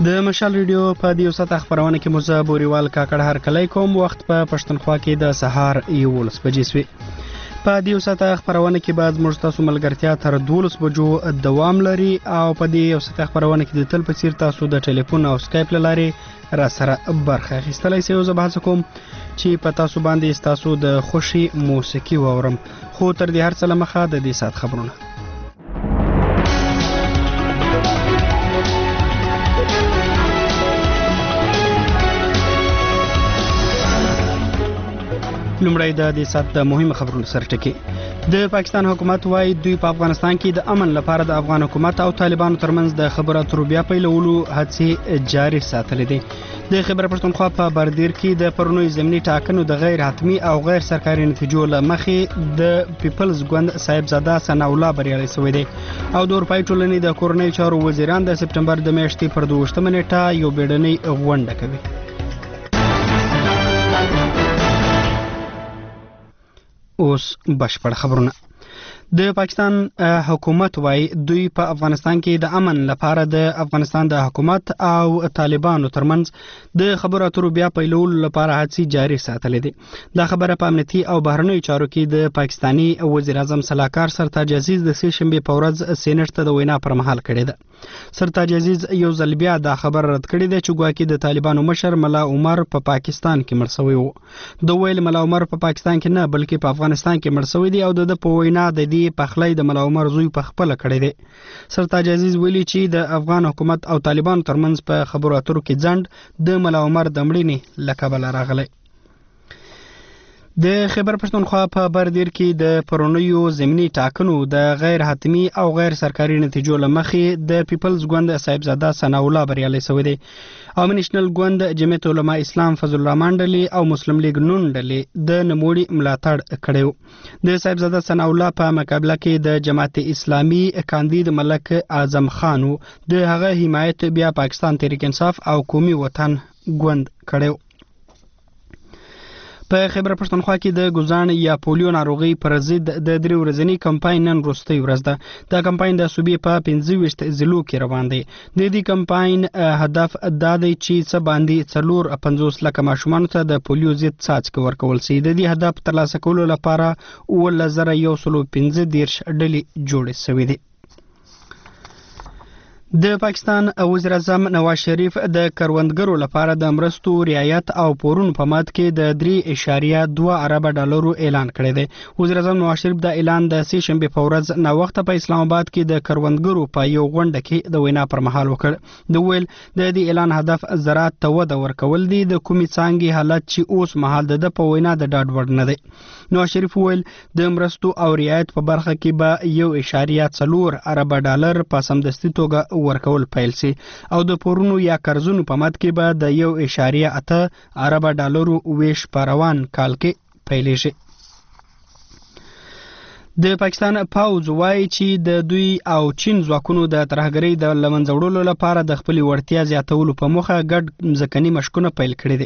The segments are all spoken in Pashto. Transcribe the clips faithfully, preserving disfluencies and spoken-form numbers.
د مشال ریډیو په دیو ساعت خبرونه کې موزه بوريوال کاکړ هر کلی کوم وخت په پښتونخوا کې د سهار یولس بجې سوي. په دیو ساعت خبرونه کې بعد موږ تاسو ملګرتیا تر دولس بجو دوام لري او په دیو ساعت خبرونه کې د تل په څیر تاسو د ټلیفون او سکایپ لارې را سره برخه اخیستلای شئ. زه به هڅه کوم چې په تاسو باندې تاسو د خوشي موسیقي واورم، خو تر دې هر څه لمخه د دې ساعت خبرونه. لومړی د دې ساعت د مهمو خبرونو سرټکی. د پاکستان حکومت وايي دوی په افغانستان کې د امن لپاره د افغان حکومت او طالبانو ترمنځ د خبرو اترو بیا پیلولو هڅې جاري ساتلې دي. د خیبر پښتونخوا په بردیر کې د پرونی ضمني ټاکنو د غیر حتمی او غیر سرکاري نتیجو له مخې د پیپلز ګوند صاحبزاده ثنا الله بریالي شوی دی او د اروپایي ټولنې د کورنۍ چارو وزیران د سپټمبر د میاشتې پر دوه نیټه یو بیړنۍ غونډه کوي. اوس بشپړ خبرونه. د پاکستان حکومت وايي دوی په افغانستان کې د امن لپاره د افغانستان د حکومت او طالبانو ترمنځ د خبرو اترو بیا پیلولو لپاره هڅې جاري ساتلې دي. دا خبره په امنیتي او بهرنیو چارو کې د پاکستاني وزیر اعظم سلاکار سرتاج عزیز د سې شنبې په ورځ سېنات ته د وینا پر مهال کړې ده. سرتاج عزیز یو ځل بیا دا خبر رد کړی دی چې ګواکې د طالبانو مشر ملا عمر په پا پاکستان کې مړ شوی و. د ویل ملا عمر په پا پاکستان کې نه بلکې په افغانستان کې مړ شوی دی او د په وینا د دې پخلی د ملا عمر زوی په خپل کړی دی. سرتاج عزیز ویلي چې د افغان حکومت او طالبانو ترمنځ په خبرو اترو کې ځنډ د ملا عمر د مړینې له کبله راغلی. د خیبر پښتونخوا په بردیر کې د پرونیو ضمني ټاکنو د غیر حتمی او غیر سرکاري نتیجو له مخې د پیپلز ګوند صاحبزاده ثنا الله بریالي شوی دی او نېشنل ګوند جمعیت علما اسلام فضل الرحمن ډلې او مسلم لیگ نون ډلې د نوموړي ملاتړ کړی. د صاحبزاده ثنا الله په مقابله کې د جماعت اسلامي کاندید ملک اعظم خان د هغه حمایت بیا پاکستان تحریک انصاف او قومي وطن ګوند کړی. په خیبر پښتونخوا کې د ګوزان یا پولیو ناروغي پر ضد د درې ورځني کمپاین نن وروستۍ ورځ ده. دا کمپاین د صوبې په پنځه ویشت ضلعو کې روان دی. د دې کمپاین هدف دا دی چې څه باندې څلور پنځوس لکه ماشومانو ته د پولیو ضد څاڅکي ورکول شي. د دې هدف ترلاسه کولو لپاره اوولس زره یو سلو پنځه دېرش ډلې جوړې شوې دي. د پاکستان وزیر اعظم نواز شریف د کروندګرو لپاره د مرستو رعایت او پورونو په مد کې د درې اشاریه دوه اربه ډالرو اعلان کړی دی. وزیر اعظم نواز شریف د اعلان د سې شنبې په ورځ ناوخته په اسلام آباد کې د کروندګرو په یو غونډه کې د وینا پر مهال وکړ. د ویل د دې اعلان هدف زراعت ته وده ورکول دي، د کومې څانګې حالت چې اوس مهال د په وینا د ډاډ وړ نه دی. نواز شریف ویل د مرستو او رعایت په برخه کې به یو اشاریه څلور اربه ډالر په سمدستي توګه ورکول پیل سي او د پورونو یا قرضونو په مد کې به د یو اشاریه اته اربه ډالرو ویش په روان کال کې پیلیږي. د پاکستان پوځ وایي چې د دوی او چین ځواکونو د ترهګرۍ د له منځه وړلو لپاره د خپلې وړتیا زیاتولو په موخه ګډ ځمکني مشقونه پیل کړي دي.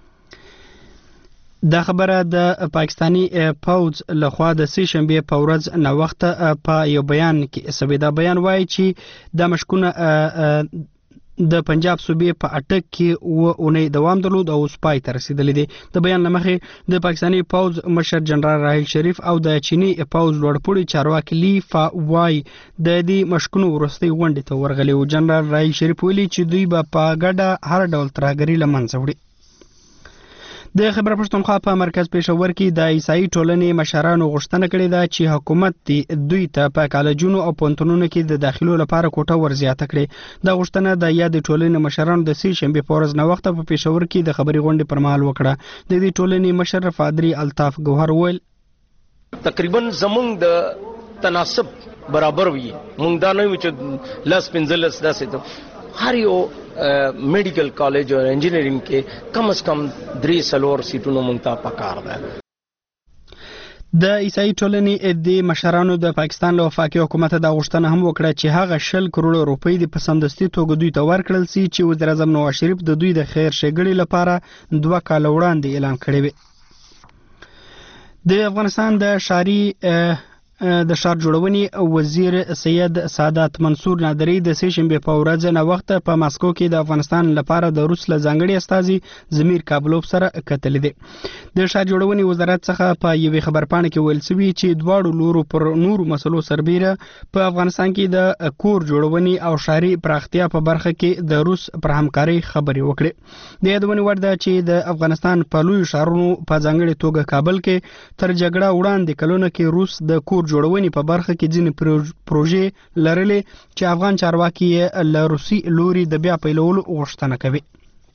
دا خبره د پاکستانی پوځ لخوا د سې شنبې په ورځ ناوخته په یو بیان کې شوی. دا بیان وایي چې د مشقونه د پنجاب صوبې په اټک کې اوه اونۍ دوام درلود او اوس پای ته رسېدلی دی. د بیان له مخې د پاکستاني پوځ مشر جنرال راحیل شریف او د چیني پوځ لوړپوړي چارواکي لی فا وای د دې مشقونو وروستۍ غونډې ته ورغلي وو. جنرال راحیل شریف ویلي چې دوی به په ګډه هر ډول ترهګري له منځه وړي. د خیبر پښتونخوا په مرکز پېښور کې د عیسائی ټولنې مشرانو غوښتنه کړې ده چې حکومت دې دوی ته په کالجونو او پوهنتونونو کې د داخلو لپاره کوټه ورزیاته کړي. دا غوښتنه د یادې ټولنې مشرانو د سې شنبې په ورځ ناوخته په پېښور کې د خبري غونډې پر مهال وکړه. د دې ټولنې مشر پادري الطاف ګوهر ویل تقریبا زمونږ د تناسب برابر وي. مونږ دا نه وي چې لس پنځلس داسې ته هر یو میډیکل کالج او انجینرینګ کې کم از کم درې سلور سیټونو مونږ ته پکار ده. د عیسائی ټولنې د مشرانو د پاکستان له وفاقي حکومت د غوښتنه هم وکړه چې هغه شل کروڑ روپۍ د پسندستي توګه دوی ته ورکړل شي چې وزیر اعظم نواز شریف د دوی د خیر ښېګړې لپاره دوه کاله وړاندې اعلان کړی وي. د افغانستان د ښاري د ښار جوړونې وزیر سید سعادت منصور نادری د سې شنبې په ورځ نه وخت په ماسکو کې د افغانستان لپاره د روس له ځانګړي استازي زمیر کابلوف سره کتلې دي. د ښار جوړونې وزارت څخه په یوې خبرپاڼه کې ویل شوي چې دواړو لورو پر نورو مسلو سربیره په افغانستان کې د کور جوړونې او ښاري پراختیا په برخه کې د روس پر همکارۍ خبرې وکړې. د یادونې وړ ده چې د افغانستان په لویو ښارونو په ځانګړې توګه کابل کې تر جګړه وړاندې کلونه کې روس د کور جوړونې په برخه کې ځینې پروژې لرلې چې افغان چارواکي یې له روسي لوري د بیا پیلولو غوښتنه کوي.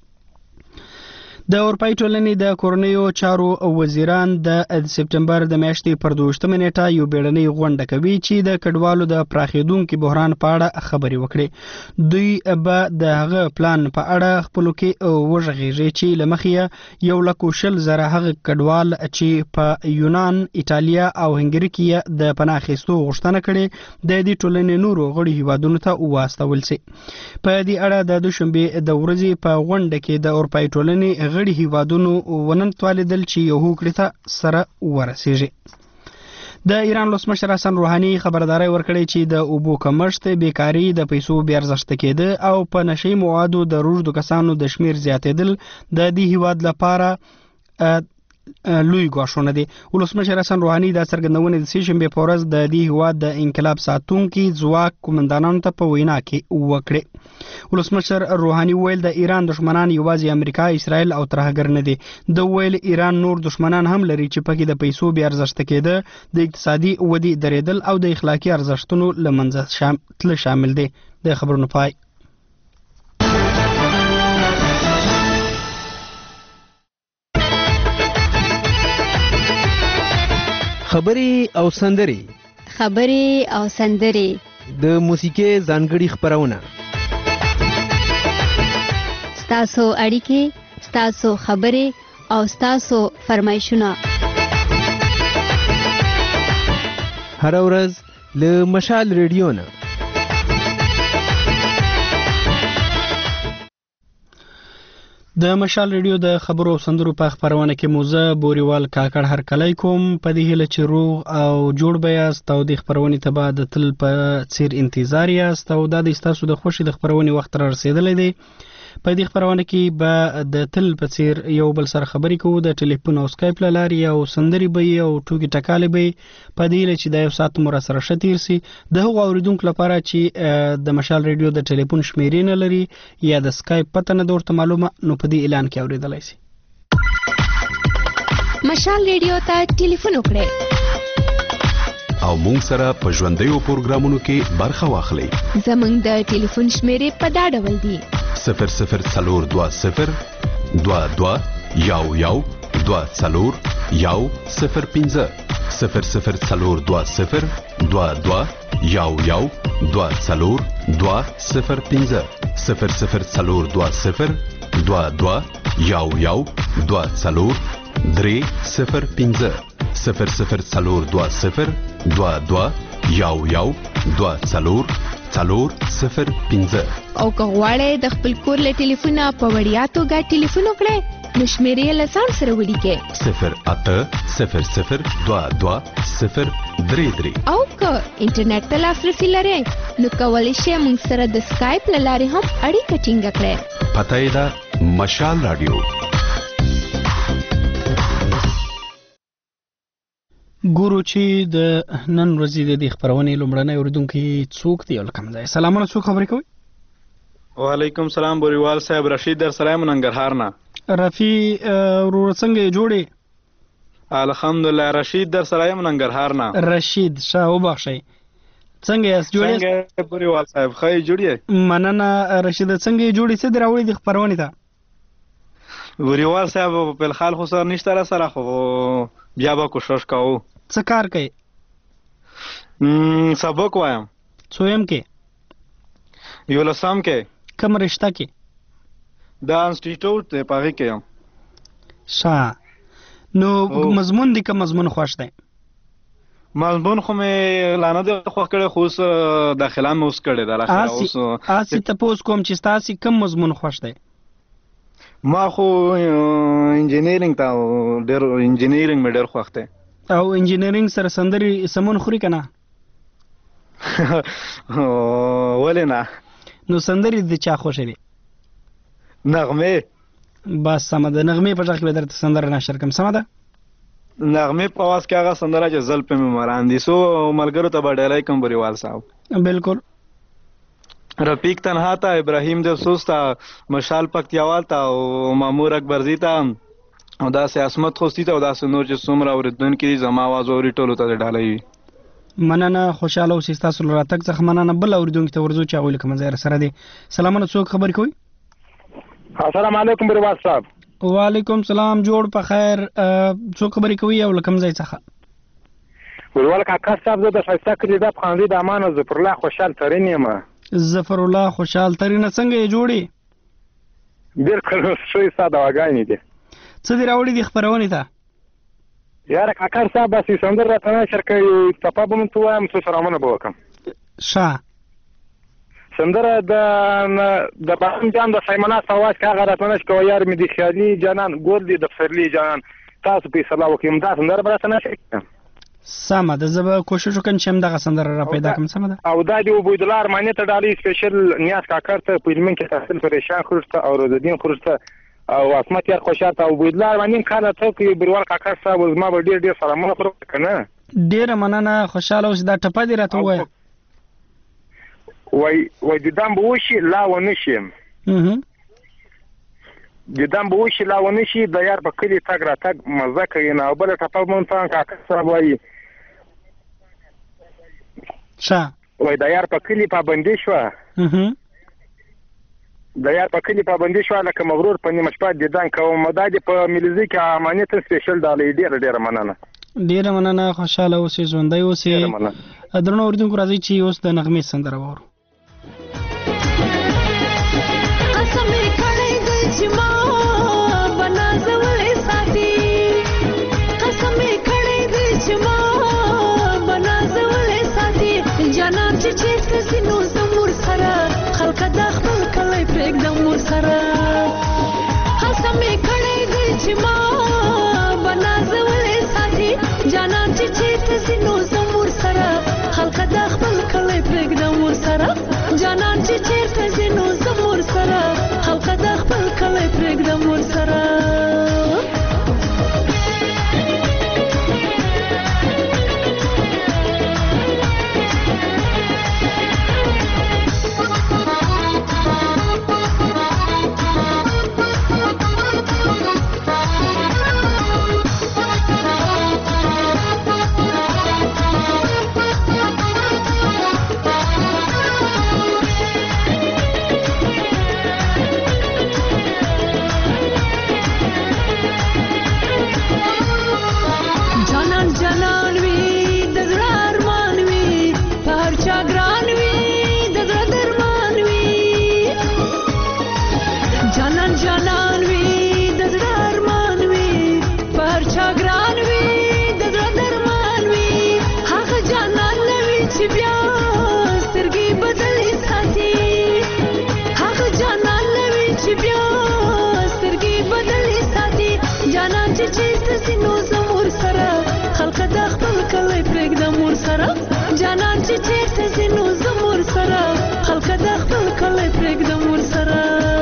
د اروپایي ټولنې د کورنیو چارو وزیران د سپټمبر د میاشتې پر دویشتمه نیټه یو بیړنۍ غونډه کوي چې د کډوالو د پراخېدونکي بحران په اړه خبرې وکړي. دوی به د هغه پلان په اړه خپلو کې وغږېږي چې له مخې یو لک شل زره هغه کډوال چې په یونان، ایټالیا او هنګري کې د پناه اخیستو غوښتنه کړې د دې ټولنې نورو غړي هیوادونو ته واستول شي. په دې اړه د دوشنبې د ورځې په غونډه کې د اروپایي ټولنې غړي هیوادونو ونن تولیدل چې یو هوکړې ته سره ورسیږي. د ایران ولسمشر حسن روحاني خبرداري ورکړې چې د اوبو کمښت، بیکاری، د پیسو بې ارزښته کېده او په نشي موادو د روږدو کسانو د شمیر زیاتېدل د دې هیواد لپاره لوی ګواښونه دي. ولسمشر حسن روحاني دا څرګندونه د سې شنبې په ورځ د دې هیواد د انقلاب ساتونکي ځواک قومندانانو ته په وینا کې وکړې. ولسمشر روحاني ویل د ایران دښمنان یوازې امریکا، اسرائیل او ترهګر نه دي. د ویل ایران نور دښمنان هم لري چې پکې د پیسو بې ارزښته کېده، د اقتصادي ودې درېدل او د اخلاقي ارزښتونو له منځه شام تل شامل دي. د خبرونو پای. خبرې او سندرې خبرې او سندرې د موسیقي ځانګړي خبرونه ستاسو اړیکې، ستاسو خبرې او ستاسو فرمایشونه هر ورځ له مشال ریډیو نه. د مشال ریډیو د خبرو او سندرو په خبرونه کې موزه بوریوال کاکړ هر کلی کوم په دې هیله چې روغ او جوړ به یاست او د خبرونې ته به د تل په څیر انتظار یاست او دا د ستاسو د خوښې د خبرونې وخت را رسېدلی دی. په دې خبرونه کې به د تل په څیر یو بل سره خبرې کوو د ټلیفون او سکایپ له لارې او سندرې به یې او ټوکې ټکالې به یې په دې هیله چې دا یو ساعت مو راسره ښه تېر سي. د هغو اورېدونکو لپاره چې د مشال ریډیو د ټلیفون شمېرې نه لري یا د سکایپ پته نه ده ورته معلومه، نو په دې اعلان کې اورېدلی شي. مشال ریډیو ته ټلیفون وکړئ او مونږ سره په ژوندیو پروګرامونو کې برخه واخلئ. زمونږ د ټلیفون شمېرې په دا ډول دي: صفر صفر څلور دوه صفر دوه دوه یو یو دوه څلور یو صفر پنځه صفر صفر څلور دوه صفر دوه دوه یو یو دوه څلور دوه صفر پنځه صفر صفر څلور دوه صفر دوه دوه یو یو دوه څلور درې صفر پنځه صفر صفر څلور دوه صفر دوه دوه یو یو دوه څلور څلور صفر پنځه. او که غواړئ د خپل کور له ټلیفونه په وړیا توګه ټلیفون وکړئ نو شمېرې له ځان سره ولیکئ: صفر اته صفر صفر دوه دوه صفر درې درې. او که انټرنیټ ته لاسرسي لرئ نو کولی شئ موږ سره د سکایپ له لارې هم اړیکه ټینګه کړئ. پته یې ده مشال رادیو. ګورو چې د نن ورځې د دې خبرونې لومړنی اورېدونکی څوک دی او له کوم ځایه. سلامونه، څوک خبرې کوئ؟ وعلیکم سلام بوریوال صاحب، رشید در سره یم ننګرهار نه. رفي وروره څنګه یې جوړې؟ الحمدلله رشید در سره یم ننګرهار نه. رشید ښه وبخښئ، څنګه یاست؟ جوړ یاست؟ څنګه بوریوال صاحب ښه یې جوړ یې؟ مننه رشید، څنګه یې جوړې؟ څه دې راوړي دې خپرونې ته؟ بوریوال صاحب په الحال خو سر نشته را سره، خو بیا به کوشش کوو. څه کار کوي؟ سبق وایم. څویم کې؟ یولسم کې. کوم رشته کې؟ دا انسټیټیوټ دی، په هغې کې یم. ښه، نو مضمون دی که مضمون خوښ دی؟ مضمون خو مې لا نه دی خوښ کړی، خو اوس داخله مې اوس کړې ده. هسې تپوس کوم چې ستاسې کوم مضمون خوښ دی؟ ما خو انجینیرینګ ته ډېر انجینیرینګ مې ډېر خوښ دی. او انجینرینګ سره سندري سمون خوري کنه ولې نه نو سندري د چا خوښ دي نغمه بس سم ده نغمه په ځکه به درته سندره نشر کوم سم ده نغمه په واس کې هغه سندره چې زل په ممران دي سو ملګرو ته بډالای کوم بریوال صاحب بالکل رفیق تنها تا ابراهیم د سوستا مشال پکتیاوال تا او مامور اکبرزی تا او دا سه اسمت خوستی تا او دا سه نور چې څومره اوریدونکو زما आवाज اوري ټولو ته ډالۍ مننه خوشاله اوسئ تاسو له راتګ څخه مننه بل اوریدونکو ته ورزو چې هغوی کوم ځای سره دي سلامونه څوک خبر کوي السلام علیکم بریوال صاحب وعلیکم سلام جوړ په خیر څوک خبرې کوي او کوم ځای څخه بریوال کاکا صاحب زه د ښایسته کلي د خاندي د امان او ظفر الله خوشحال ترین یم ظفر الله خوشحال ترینه څنګه یې جوړي بالکل شوي ساده واګانې دي څه دې راوړي دي خپرونې ته یاره کاکا صاحب بس سندر راته نشر کوي ټپه به م ته وایم څه سلامونه به وکړم ښه سندره د د بهرام جان د سیمناس اواز کې هغه راته نشر کوي یار مې د خیالي جانان ګل دي د پسرلي جانان تاسو فیصله وکړئ دا سندره به راته نشر کوم سمه ده زه به کوشش وکړم چې همدغه سندره را پیدا کړم سمه ده او دا د عبیدالله ارماني ته ډالۍ سپیشل نیاز کاکر ته په علمین کې تحصیل پریشان خروج ته او روزالدین خروج ته او عصمت یار خوشحال ته عبیدالله ارماني کاله ته کې بریوال کاکر صاحب زما به ډېر ډېر سلامونه خورم که نه ډېره مننه خوشحاله اوسې دا ټپه دې راته ووایه وای وای دیدن به وشي لا ونه شي دیدن به وشي لا ونه شي د یار په کلي تګ راتګ مزه کوي نه او بله ټپه به م کاکر صاحب وایي ښه وای د یار په کلي پابندي شوه د یار په کلي پابندي شوه لکه مغرور په نیمه شپه دیدن کوم دا دې په ملیزي کې اماني ته سپیشل ډالۍ ډېره ډېره مننه ډېره مننه خوشحاله اوسئ ژوندی اوسئ درنو اورېدونکو راځئ چې اوس د نغمې سندره واورو قسم مې کړی دی چې ما به نازولی ساتي قسم مې کړی دی چې ما جانان چې چېرته ځي نو زمور سره خلکه دا خپل کلی پرېږدم ور سره قسم مې کړی دی چې ما به نازولی ساتي جانان چې چېرته ځي نو زمور سره خلکه دا خپل کلی پرېږدم ور سره جانان چې چېرته ځي نو زمور سره خلکه دا خپل کلی پرېږدم ور سره جانان چې چېرته ځي نو زمور سره خلکه دا خپل کلی پرېږدم ور سره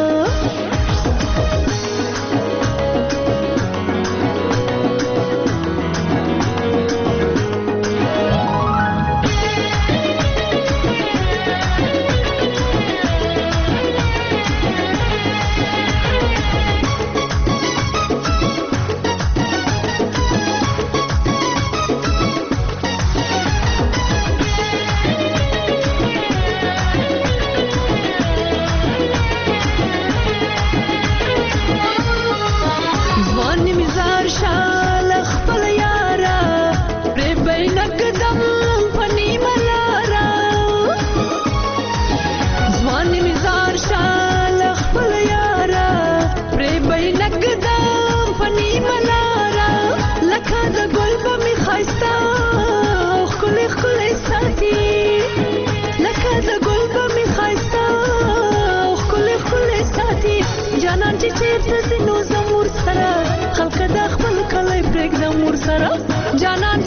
جانان چې چېرته ځي نو زمور سره خلکه دا خپل کلی پرېږدم ور سره جانان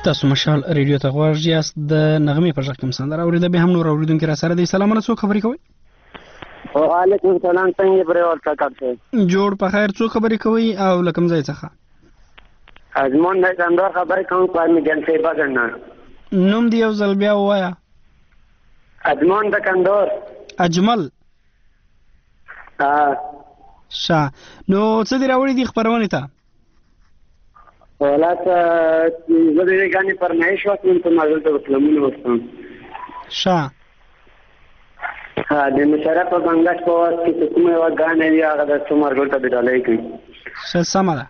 تاسو مشال ریډیو ته غواړئ یاست د نغمې په ځای کې مسندره اوریده به هم نور اوریدونکو را سره دي. سلام علیکم، خبرې کوي. وعلیکم السلام، څنګه پرې ورته کړئ؟ جوړ په خیر. څو خبرې کوي او لکم ځای څخه؟ ازمون د کندهار خبرې کوم په میجن سی بغنه. نوم دی یو ځل بیا وایا. ازمون د کندهار. اجمل. ها شا نو څه دی راوړي دي خبرونه ته؟ ولات زه دې غاني پرمایش وکم ته مازل ته اسلامونه وستم. شا ها د مشرف په بنگاش په واسط کې کومه یو غانې دی هغه د څومره ګټه بدلای کوي. څه سماله؟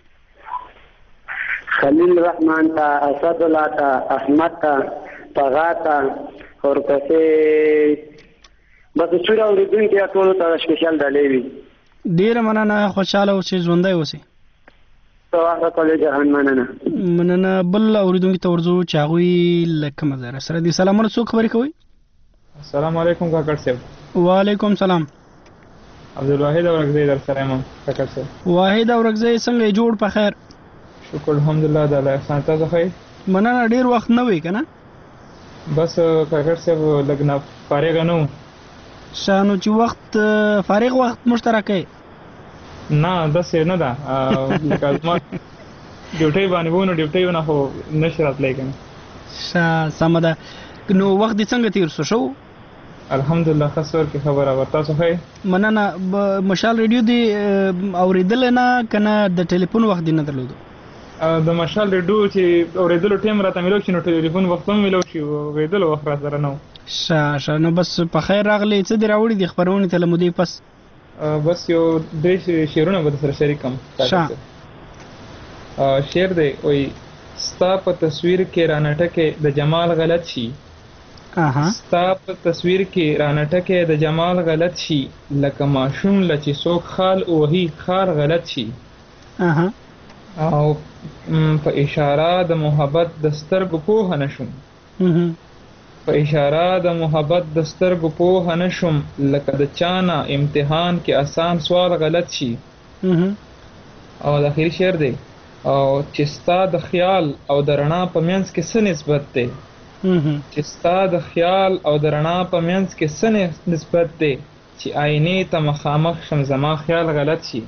خلیل الرحمن تا، اسد الله تا، احمد تا، طغا تا، ورپسې بس څوره اوریدونکو ټول ته سپیشل ډالې وي. ډیر مننه، خوشاله اوسئ، ژوندۍ اوسئ. هغه کله جهان مننه مننه. بل اوریدونکو ته ورځو چې هغوی لکه مزاره سره دي. سلامونه، څوک خبرې کوي؟ السلام علیکم کاکړ صاحب. وعلیکم سلام. عبدالواحد اورکزی در سره یم کاکړ صاحب. واحد اورکزی څنګه جوړ په خیر؟ شکر الحمدلله د الله احسان. تاسو ښه؟ مننه. ډیر وخت نه وی کنه؟ بس کاکړ صاحب لږ نه فارغ نه وم. شانو چې وخت فارغ وخت مشترک دی؟ نه داسې نه ده، لکه زما ډیوټۍ باندې وو نو ډیوټۍ نه خو نشي راتلی کنه. ښه سمه ده. نو وخت دې څنګه تیر شو؟ الحمدلله ښه صور کې خبره وه. تاسو ښه؟ مننه. مشال ریډیو دې اورېدلی نه که نه د ټلیفون وخت دې نه درلودو؟ د مشال ریډیو چې اورېدلو ټایم راته میلو شي نو ټلیفون وخت هم میلو شي، اورېدلو وخت را سره نه و. ښه ښه. نو بس په خیر راغلی. څه دې راوړي دي خپرونې ته له مودې پس؟ بس یو درې شعرونه به سره شریکم. شعر دی وایي ستا په تصویر کې رانټکې د جمال غلط شي، ستا په تصویر کې رانټکې د جمال غلط شي، لکه ماشوم له چې څوک خال وهي خار غلط شي، او په اشاره د محبت د سترګو پوهه نشم، په اشاره د محبت د سترګو پوهه نشم، لکه د چانه امتحان کې آسان سوال غلط شي. او د اخري شعر دی او چې ستا د خیال او د رڼا په منځ کې څه نسبت دی، چې ستا د خیال او د رڼا په منځ کې څه نسبت دی، چې آینې ته مخامخ شم زما خیال غلط شي.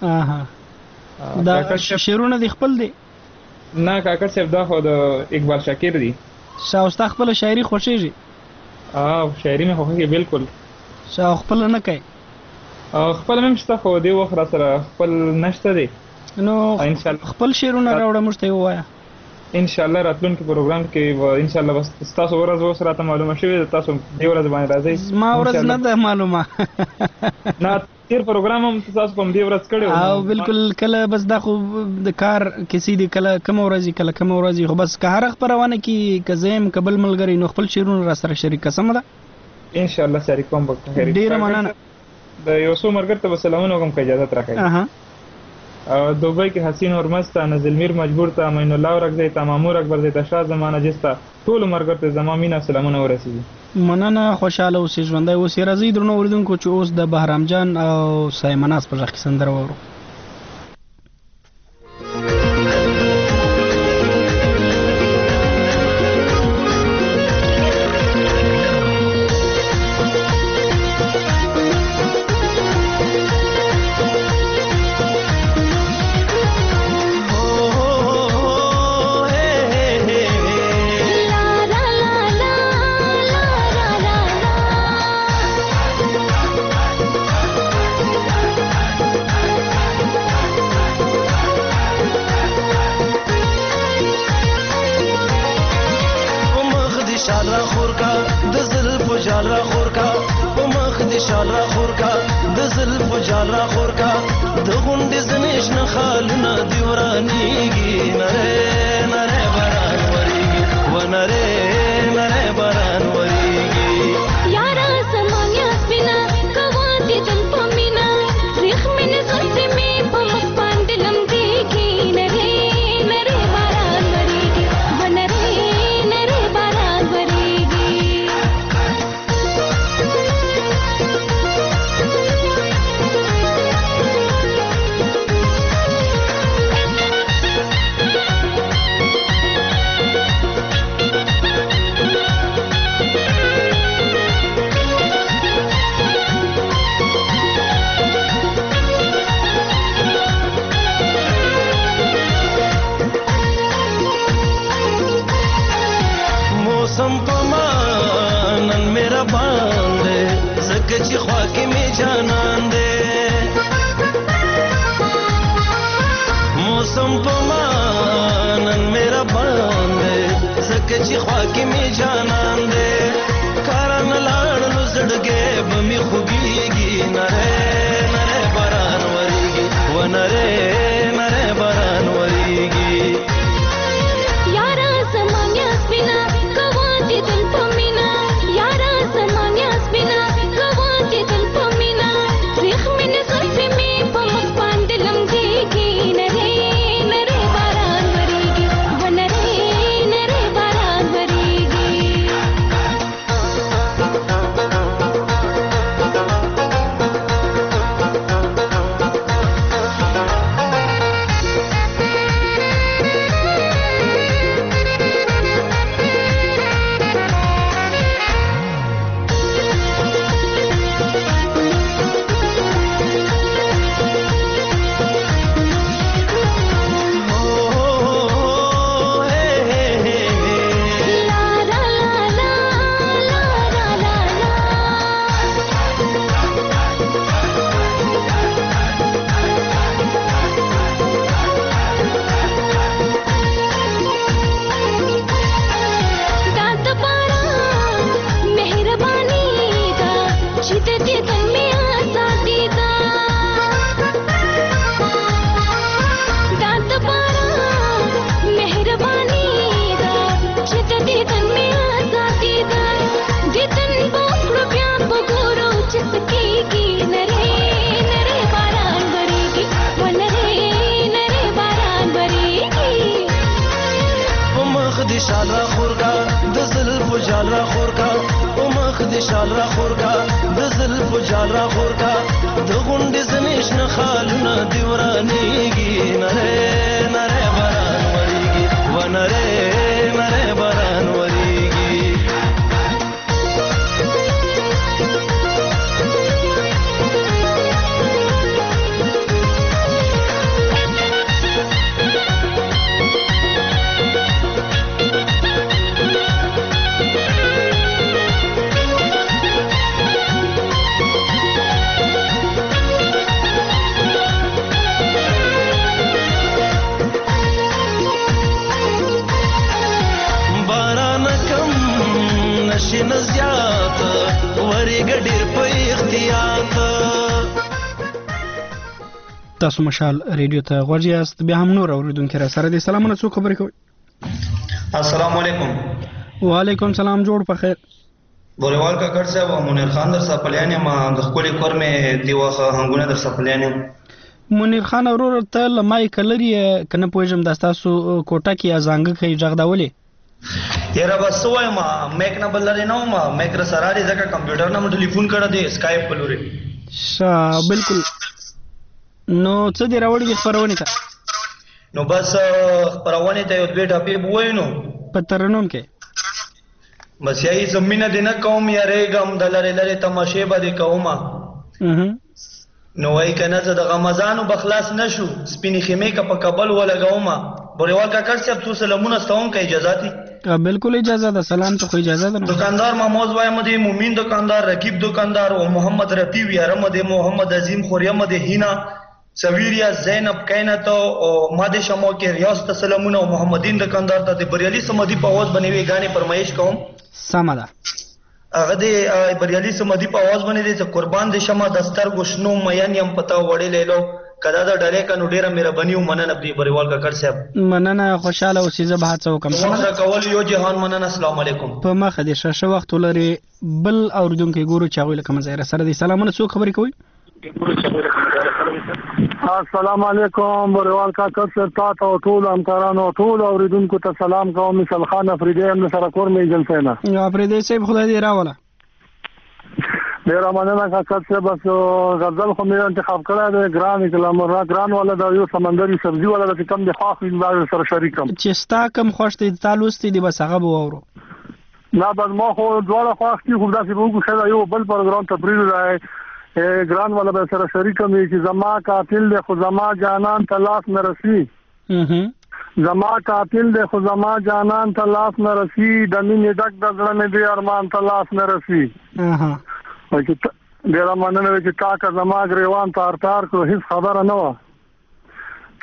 دا شعرونه دی خپل دی؟ نه کاکړ صاحب دا خو د اقبال شاکر دی. شاوستا خپل شاعري خوښیږي؟ او شاعري مې خوښیږي بالکل. شاو خپل نه کوي؟ خپل مې شته خو دې وخت را سره خپل نشته دی. نو خپل شعرونه راوړه موږ ته ووایه. انشاءالله راتلونکي پروګرام کې به انشاءالله بس ستاسو ورځ اوس راته معلومه شوې ده، تاسو دې ورځ باندې راځئ. زما ورځ نه ده معلومه. نه تیر پروګرام هم تاسو په دې ورځ کړی و. او بالکل کله بس دا خو د کار کسی دی، کله کوم ورځ کله کوم ورځ، خو بس که هر خبرونه کې کزم قبل ملګری نو خپل شعرونه را سره شریک سم ده. انشاءالله شریکوم به خیر. ډیر مننه. د یو څو مرګ ته سلامونه کوم، که اجازه راکړئ. دوبۍ کې حسین اور مستا، نزلمیر مجبور تا، معین الله اورکزی تا، مامور اکبر زی تا، شاه زمانه جستا، ټول مرګ ته زما مینا سلامونه ورسیږي. مننه. خوشاله اوسئ، ژوندی اوسئ. راځئ درنو اوریدونکو چې اوس د بهرام جان او سایمناس په غږ کې سندره واورو. لکه چې خوا کې مې جانان دی کاران لاړ نو زړګی به مې خوږېږي نری نری باران ورېږي و نری نری باران ورېږي یارا زمانیا سپینا کوان دې دل په مینا یارا زمانیا سپینا کوان دې دل په مینا زخ مې نه زلفې مې په مخ باندې لمدېږي نری نری باران ورېږي و نری نری باران ورېږي شال را خورکا د زلفو جال را خورکا او مخ دې شال را خورکا د زلفو جال را خورکا د غونډې زنیش نه خالونه دی ورانېږي نری نری باران ورېږي و نری نری باران ورېږي نزیات ورېږه ډېر په احتیاط تاسو مشال ریډیو ته غوږ یاست بیا هم نور اورېدونکي را سره دي سلامونه څوک خبرې کوي السلام علیکم وعلیکم سلام جوړ په خیر بوریوال کاکړ صاحب منیر خان در سپلیان یم د ښکلې کور مې دی وخه هنګونه در سپلیان یم منیر خان ورور ته له مایک لري که نه پوهېږم دا ستاسو کوټه کې یا زانګه کوي غږ دا ولې یاره بس څه وایم میک نه بل لرې نه وم میک را سره دی ځکه کمپیوټر نه مو ټلیفون کړی دی اسکایپ په لورې ښه بالکل نو څه دې راوړي دي خپرونې ته نو بس خپرونې ته یو دوې ټاپې به ووایو نو په ترنم کې بس یایي زه مینه دې نه کوم یارېږم د لرې لرې تماشې به دې کومه نو وایي که نه زه د غمزانو به خلاص نه شو سپینې خیمې که په کابل ولګومه بوریوال کاکړ صاحب څو سلامونه ستوم که اجازه دي بالکل اجازه ده سلام ته خو اجازه ده دکاندار محمود وایم دی مومین دکاندار رقیب دکاندار او محمد رفیع یارم دی محمد عظیم خوریم دی هینا سویریا زینب کینت او ماده شمو کې ریاض ته سلامونه او محمدین دکاندار ته بریالي سمدي په आवाज بنوي غانې فرمایش کوم سم ده هغه دی بریالي سمدي په आवाज بنوي چې قربان دي شمه دستر غشنو مین یم پتا وړې لیلو کدا دا ډلې کنو ډیره مهرباني ومننه په بریوال کاکړ صاحب مننه خوشاله اوسې زه به هڅه وکم څنګه کول یو جهان مننه السلام علیکم په مخه دې شاشه وخت لري بل اوردونکو ګورو چا ویل کوم ځای سره دي سلامونه څوک خبرې کوي السلام علیکم بریوال کاکړ صاحب تاسو ټول همکارانو ټول اوریدونکو ته سلام کوم مثال خان افریدی هم سره کور مې جلسه نه افریدی صاحب خدای دې راوله ډیر مننه کاکړ صاحب بس غزل خو مې انتخاب کړی دی ګران کلام را ګران ولا د یو سمندري سبزي ولا د کم د خاص ویل سره شریکم چې ستا کم خوښ دی تعلق دی بس هغه وورو نه بس ما خو دواړه خوښ دي خو داسې وګورم چې یو بل پروګرام تبریز راځي ګران ولا به سره شریکم چې زما قاتل دی خو زما جانان تلاش نه رسی زما قاتل دی خو زما جانان تلاش نه رسی د مینې ډک د زړه مې دی ارمان تلاش نه رسی چې ډیر مننه چې تا که زما ګریوان تار تار کړو هیڅ خبره نه و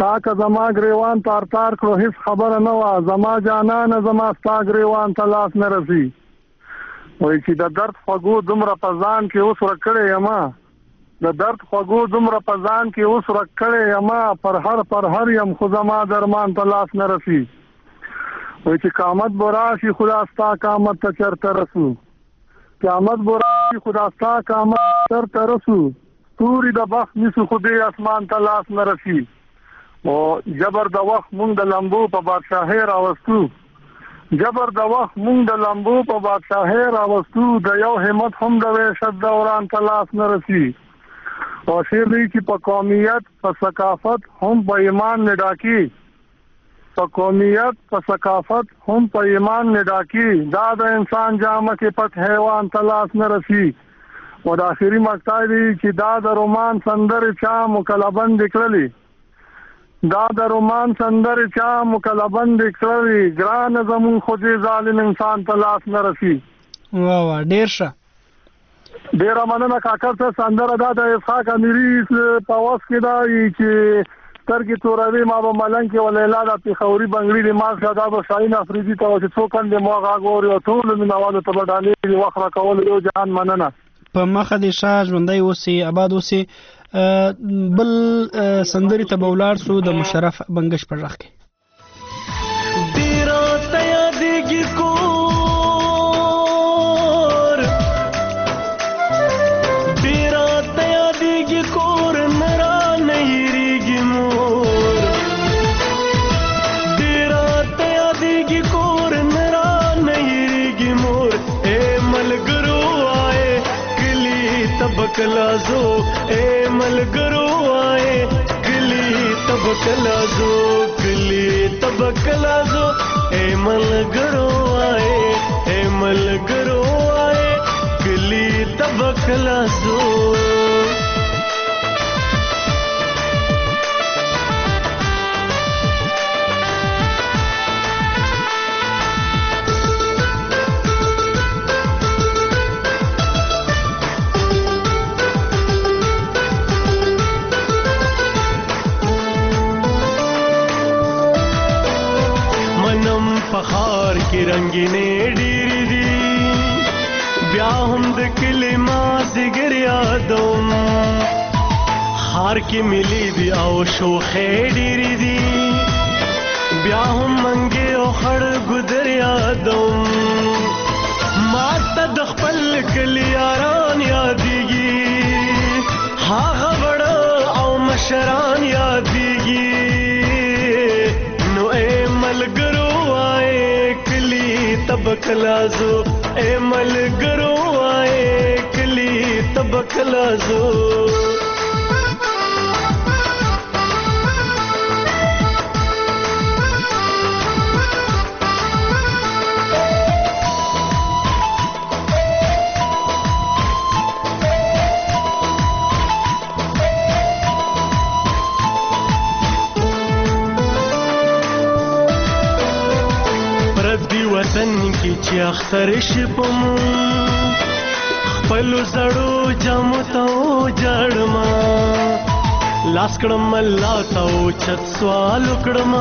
تا که زما ګریوان تار تار کړو هیڅ خبره نه وه زما جانانه زما ستا ګریوان ته لاس نه رسي وایي چې د درد خوږو دومره په ځان کې اوس ورک کړی یما د درد خوږو دومره په ځان کې اوس ورک کړی یما پر هر پر هر یم خو زما درمان ته لاس نه رسي وایي چې قیامت به راشي خدا ستا قیامت ته چېرته رسو قیامت به راشي خدا ستا قیامت چېرته رسو ستوري د بخت نیسو خو دې اسمان ته لاس نه رسي او جبر د وخت مونږ د لمبو په بادشاهۍ راوستو جبر د وخت مونږ د لمبو په بادشاهۍ راوستو د یو همت هم د وحشت دوران ته لاس نه رسي او شعر دی چې په قومیت په ثقافت هم په ایمان نه ډاکي په قومیت په ثقافت هم په ایمان نه ډاکي دا د انسان جامه کې پټ حیوان ته لاس نه رسي او د آخري مقطع دی چې دا د رومان سندرې چا مکلبند کړلي دا د رومان سندرې چا مکلبند کړلي ګران زمون خو دې ظالم انسان ته لاس نه رسي واه واه ډېر ښه ډېره مننه کاکا ته سندره دا د اسحاق امیري په وس کې دا چې سترګې توروي ما به ملنګ کې ولیلا دا پېښوري بنګړي د ماس دا به شاهین افریدي ته چې څو کندې مو غاږ اوري او ټولو مینوالو ته به ډالۍ وخت راکول یو جهان مننه په مخه دې شاه ژوندی اوسې آباد اوسې بل سندرې ته به ولاړ سو د مشرف بنګش پر غږ کې ډېره ته یادېږي کور ډېره ته یادېږي کور نه رانه هېرېږي مور ډېره ته یادېږي کور نه رانه هېرېږي مور اے ملګرو آئے کلی تب کلا زو اے ملګرو آئے کلی تب کلا زو کلی تب کلا زو اے ملګرو آئے اے ملګرو آئے کلی تب کلا زو پخار کی رنگینې ډېرې دي بیا هم د کلي مازدیګر یادوم هار کې ملي دي او شوخې ډېرې دي بیا هم منګې او خړ ګودر یادوم ما ته د خپل کلي یاران یادېږي هغه وړه او مشران یادېږي نو اے ملګرو تب کلا زو اے ملګرو آئے کلی تب کلا زو وطن کی چې اختر شپم خپل زړو جامو ته جړما لاس کړم الله ته چت سوال کړم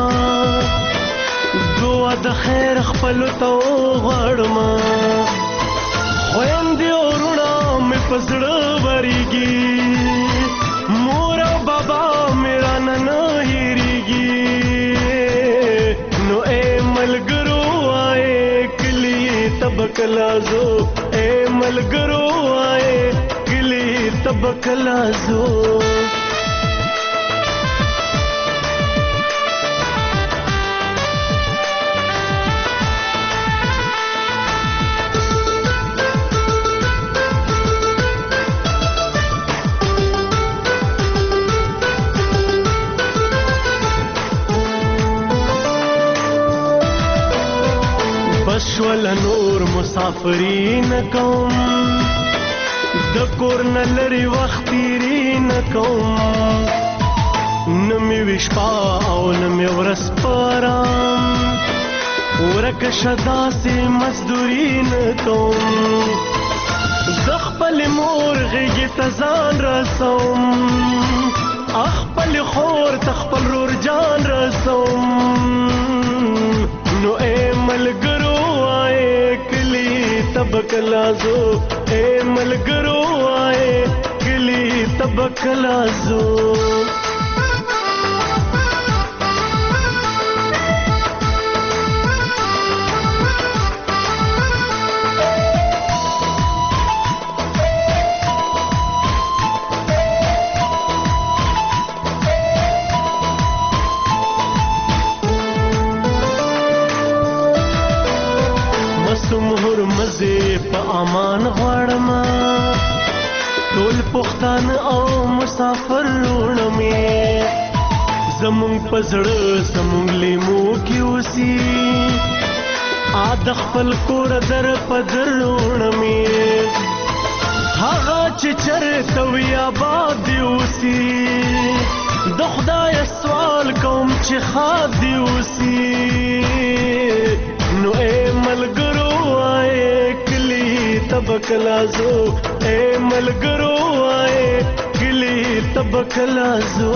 دعا د خیر خپل ته غړما خويندې ورونه مې پسړه وريږي مور او بابا میرا نن هېریږي نو اے ملګرو تب کلا زو اے ملګرو آئے کلی تب کلا زو بشول نور مسافرین کوم د کور نه لري وخت تیرین کوم نمی وشپا او نمی ورس پارام ورک شدا سی مزدورین کوم د خپل مور غږ ته ځان رسوم اخ خپل خور تخپل رور جان رسوم نو اے ملګرو آئے کلی تبکلازو اے ملګرو آئے کلی تبکلازو مهر مزه په امان غواړم ټول پښتون او مسافر لونه مې زمون پزړه زمون لیمو کې اوسي ا د خپل کور در پدر لونه مې هغه چې چرته وي آباد دی اوسي د خدای سوال کوم چې خاد دی اوسي نو اے ملګرو آئے کلی تبکلازو اے ملګرو آئے کلی تبکلازو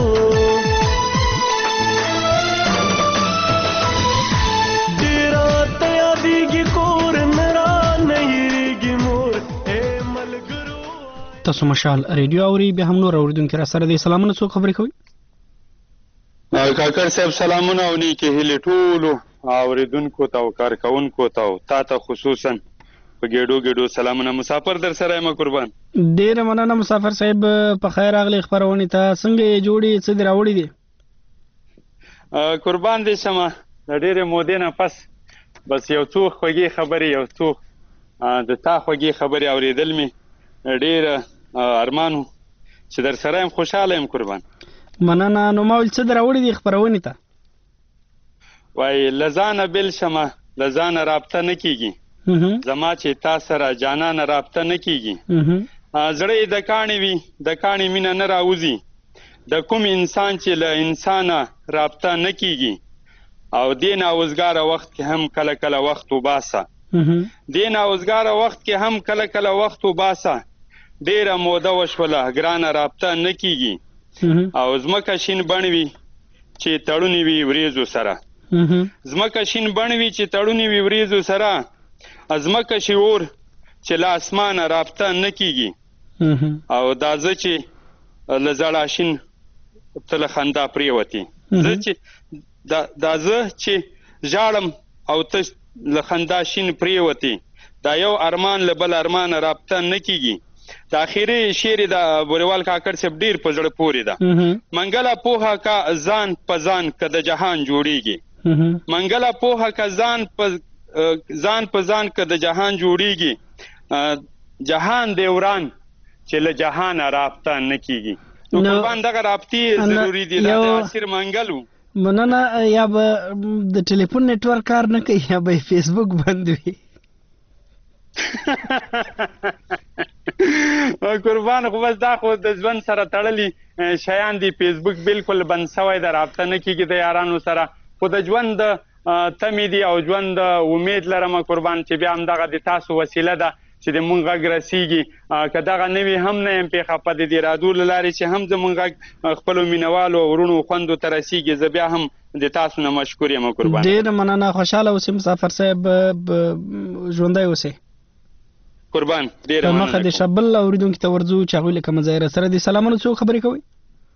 ډیرا تیادیږي کور نرا نهیږي مور اے ملګرو. تاسو مشال ریډیو اوري به هم نور اوریدونکو را سره د سلامونه څو خبرې کوي. کاکر صاحب سلامونه او نیکی هیله ټولو اوریدونکو ته او کارکونکو ته او تا ته خصوصا په ګډو ګډو سلامونه. مسافر در سره یم قربان. ډیر مننه مسافر صاحب په خیر اغلی خبرونه ته څنګه جوړی څه دی راوړی دي. قربان دې سما د ډیره مودې نه پس بس یو څو خوږی خبري یو څو د تا خوږی خبري اوریدل می ډیر ارمانو چې در سره یم خوشاله یم قربان. مننه. نو مول څه دی راوړی دي خبرونه ته. وای لزانه بل شمه لزانه رابطه نکیږي زما چې تا سره جانانه رابطه نکیږي زړه د کاڼي وي د کاڼي مینه نه راوځي د کوم انسان چې له انسانه رابطه نکیږي او دین اوزګاره وخت کې هم کله کله وخت وباسه دین اوزګاره وخت کې هم کله کله وخت وباسه ډیره موده وشوله ګرانه رابطه نکیږي او زمکه شین بڼوي چې تړونی وي وریځو سره زمکه شین بڼوي چې تړونی وي وریځو سره ازمکه شعور چې له اسمانه رابطه نه کیږي او دا زه چې له زړه شین ته له خندا پریوتي زه چې دا زه چې ژاړم او ته له خندا شین پریوتي دا یو ارمان له بل ارمانه رابطه نه کیږي. د اخیری شعر د بوریوال کاکړ صاحب ډیر په زړه پورې ده. منګله پوها کا ځان په ځان که د جهان جوړیږي منګله پوها کا ځان په ځان په ځان که د جهان جوړیږي جهان دی وران چې له جهان رابطه نه کیږي. نو قربان دغه رابطې ضروری دي د اخر منګلو. مننه. یا به د ټلیفون نیټورک کار نه کوي یا به فیسبوک بند وي. قربان خو بس دا خو د ژوند سره تړلي شیان دي. فیسبوک بالکل بند شوی د رابطه نه کیږي د یارانو سره خو د ژوند تمې دي او ژوند امید لرم قربان چې بیا هم دغه د تاسو وسیله ده چې د مونږ غږ رسیږي که دغه نوي هم نه یم پېښه په د دې رادیو له لارې چې هم زمونږ غږ خپلو مینوالو ورونو خوندو ته رسیږي زه بیا هم د تاسو نه مشکور یم قربان. ډېره مننه. خوشحاله اوسئ مسافر صاحب ژوندی اوسئ قربان. ډېره مننه. مخه د شبل اوریدونکو ته ورځو چې هغوی له کومه ځایه سره د سلامونه څو خبرې کوئ.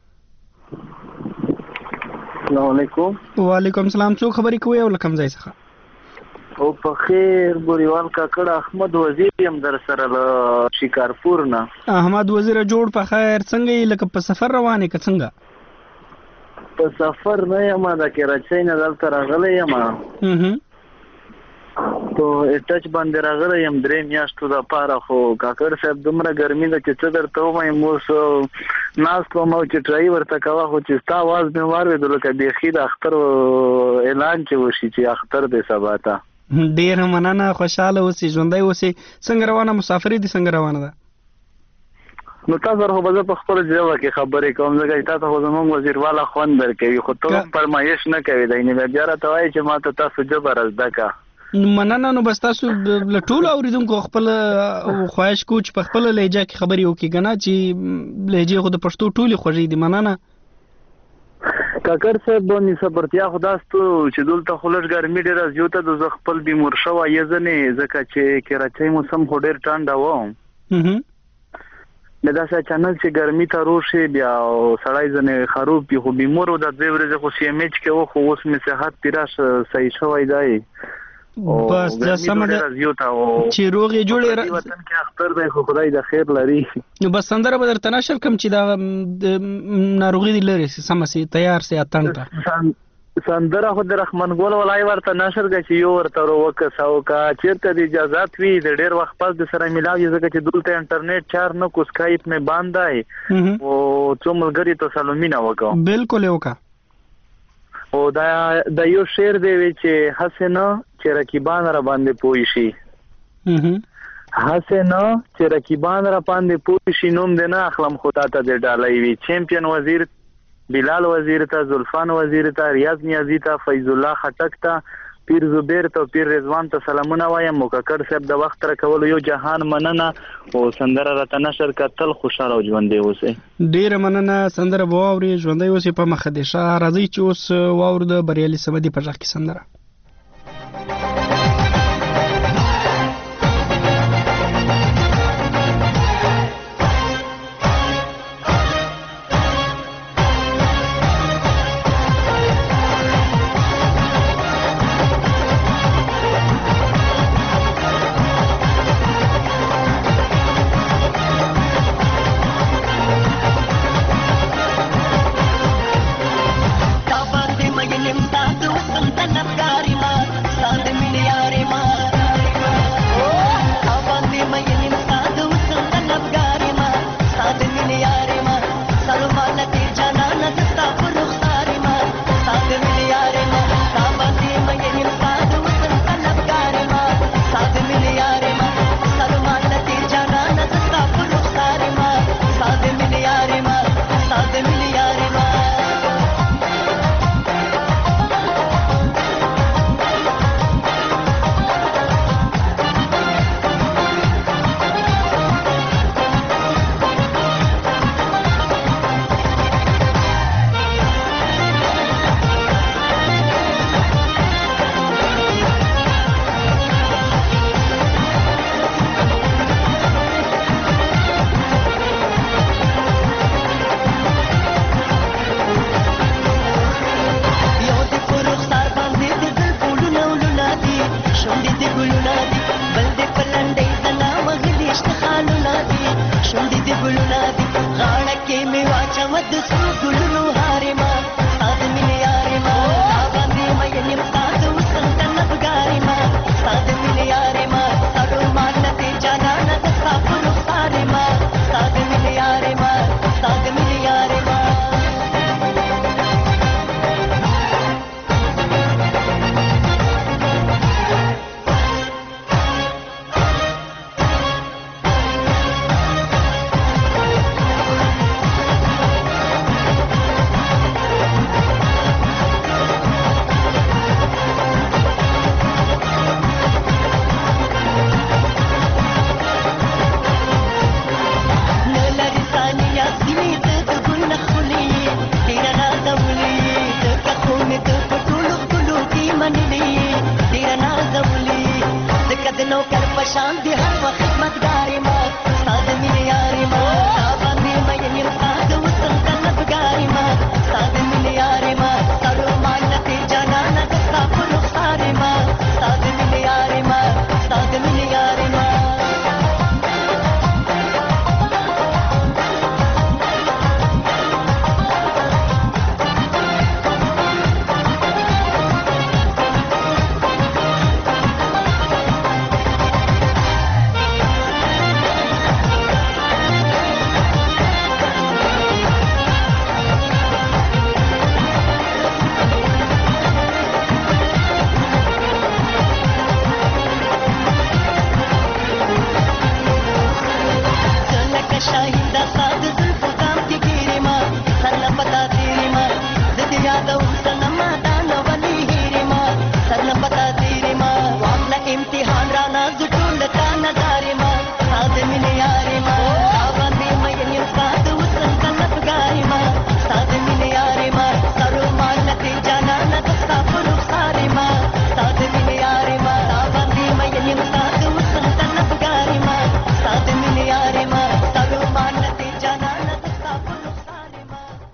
السلام علیکم. وعلیکم السلام. څو خبرې کوئ او له کوم ځای څخه؟ او په خیر بوریوال کاکړ احمد وزیر یم در سره له شکارپور نه. احمد وزیر جوړ په خیر. څنګه یې لکه په سفر روان یې که څنګه؟ په سفر نه یم د کراچۍ نه دلته راغلی یم په اټچ باندې راغلی یم درې میاشتو دپاره خو کاکړ صاحب دومره ګرمي ده چې څه درته ووایم اوس ناست وم او چې ټرایي ورته کوه خو چې ستا اواز مې واورېدو لکه بیخي د اختر اعلان چې وشي چې اختر دی سبا ته. ډېره مننه. خوشحاله اوسئ ژوندی اوسئ. څنګه روانه مسافري دې څنګه روانه ده؟ نو تاسو سره خو به زه په خپله ژبه کې خبرې کوم ځکه چې تاسو خو زموږ وزیرواله خوند درکوي خو ته هم فرمایش نه کوې دی نو بیا راته وایي چې ما ته تاسو ژبه را زده کړه. مننه. نو بس تاسو له ټولو اورېدونکو خپله خواهش کوو چې په خپله لهجه کې خبرې وکړي که نه چې لهجې خو د پښتو ټولې خوږې دي. مننه. کاکړ صاحب باندې سپرتیا خداستو چې دلته خلک ګرمي ډیره زیاته د خپل بیمور شو یزنه ځکه چې کراچۍ موسم خو ډیر ټانډه و نه دا چې چانل چې ګرمي ته روشي بیا سړی ځنه خروب به خو بیمور د دوی ورځې خو سی ام ایچ کې و خو اوس می صحت پیراش صحیح شوی دی بس دا سم ده چې روغې جوړې وطن کې اختر دی خو خدای د خیر لري نو بس سندره به درته نشر کوم چې دا ناروغي دی لري سم سي تیار سي اتنګ ته سندره خو د رحمان ګل ولای ورته نشر غي چې یو ورته وکساو کا چیرته د اجازه وی د ډیر وخت پس د سره ملاوي ځکه چې دلته انټرنیټ چار نه کو سکایپ نه باندای او څو ملګری ته سلامونه وکاو بالکل وکا او دا د یو شعر دی چې حسنه چې رقیبان را باندې پوي شي حسنه چې رقیبان را باندې پوي شي نوم دې نه اخلم خدا ته د ډالۍ وی چمپیون وزیر بلال وزیر ته زلفان وزیر ته ریاض نیازی ته فیض الله خټک ته پیر زبیر ته پیر رضوان ته سلامونه وایم موککر صاحب د وخت را کول یو جهان مننه او سندره راته نشر کتل خوشاله او ژوندې اوسه ډیر مننه سندره واوري ژوندې اوسه په مخ دې شه راځي چې اوس واور د بریالي سمدي په ځخ کې سندره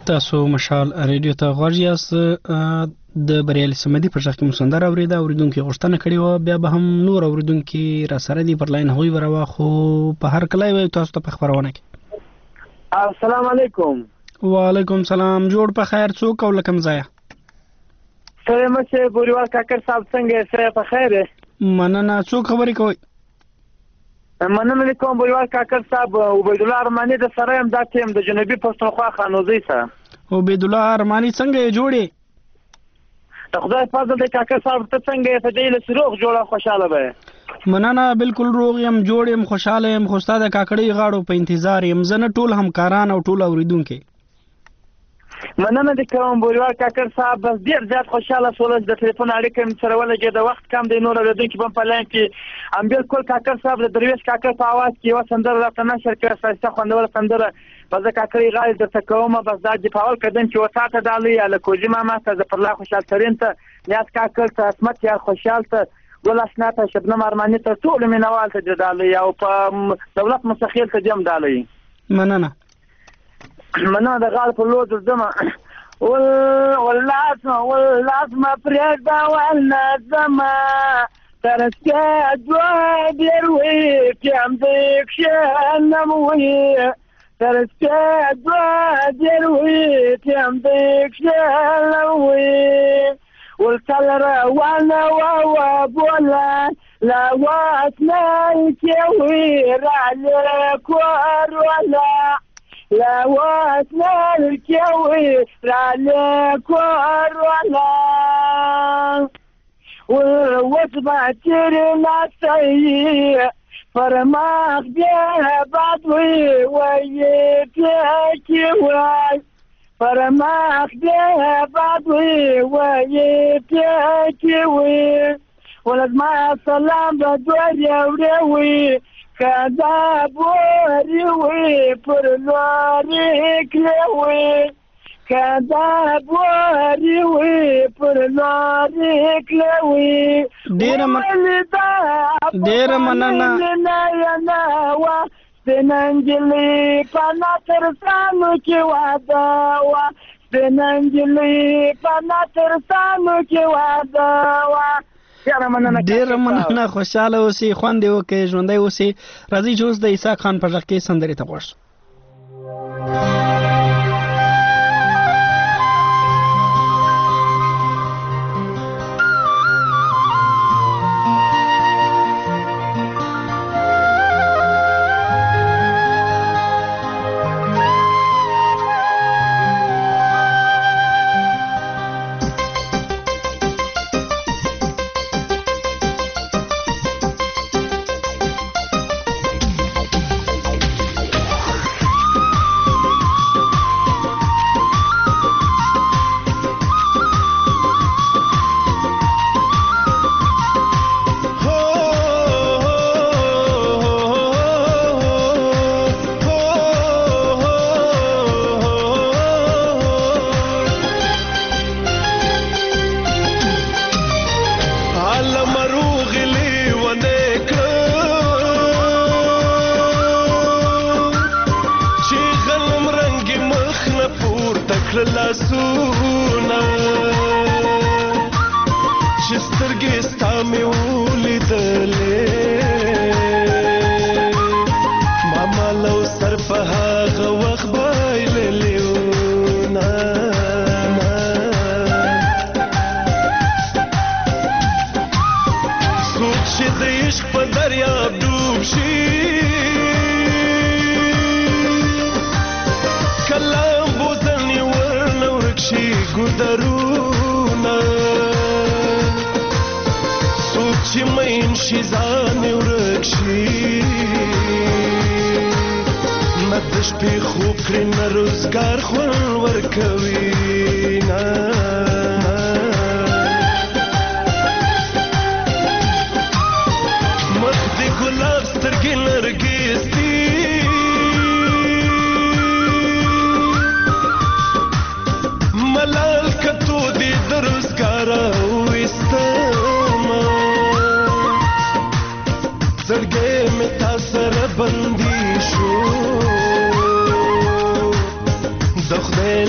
تاسو مشال ریډیو ته غوږ یاست. د بریالي سمدي په ځخ کې مسندر اوریدا اوریدونکو غوښتنه کړې و، بیا به هم نور اوریدونکو را سره دی پر لاین هوی وروا خو په هر کله وي تاسو ته په خبرونه کې. السلام علیکم. وعلیکم سلام. جوړ په خیر. څوک او لکم ځای سره مشه بوریوال کاکر صاحب څنګه سره په خیر؟ مننه. څوک خبرې کوي؟ مننه کوم بوریوال کاکر صاحب. عبید الله ارمانی د سره هم د تیم د جنوبي پښتونخوا خانوزي سره. عبید الله ارمانی څنګه جوړي؟ خدای فضل د کاکر صاحب ته څنګه په دې له سروغ جوړه خوشاله به؟ مننه. بالکل روغ يم، جوړ يم، خوشاله يم. خو ستاسو د کاکړي غاړو په انتظار يم. زنه ټول همکاران او ټول اوریدونکو مننه د کوم بوریوال کاکر صاحب. بس ډیر زیات خوشاله سول د ټلیفون اړیکه مې سره ولګي. د وخت کم دی نور اوریدونکو په پلان کې ام بالکل کاکر صاحب د درویش کاکر په आवाज کې و سندره راته نشر کړه. ساسته خوندور سندره بس کاکړي غاړي د تکومه بس د دفاعل کدن چې وساته دالي ال کوجی ماما ته د پرلا خوشال ترين ته نیاز کاکر ته اسمت یا خوشال ته ولاسنا ته شبنم ارمانی ته ټول مینوال ته دالي او په دولت مستقیل ته جام دالي. مننه. مننه د غال په لود زما ول ولات ولات ما پردا ولنا زما ترسه دوا دیروي كم ذيك شنموي ترسه دوا دیروي كم ذيك شنموي والكلر وانا واوا بولا لا واسنا يكوي عليك ولا لا واسنا الكوي عليك ولا وصبع ترنا سيء فرماخ بيها بعضوي ويتك واي فرماخ بيها بعضوي ويتك وي ولد ما السلام بدور يوروي كذا بوريوي برلوري كلوي كذا بوريوي برلوري كلوي دير من دير مننا سننجلي فانا ترسانو كي وادوا سننجلي فانا ترسانو كي وادوا ډیر مننه. خوشاله اوسئ، خوند یې وکړئ، ژوندی اوسئ. راځئ چې اوس د اسحاق خان په غږ کې سندرې ته غوږ شو.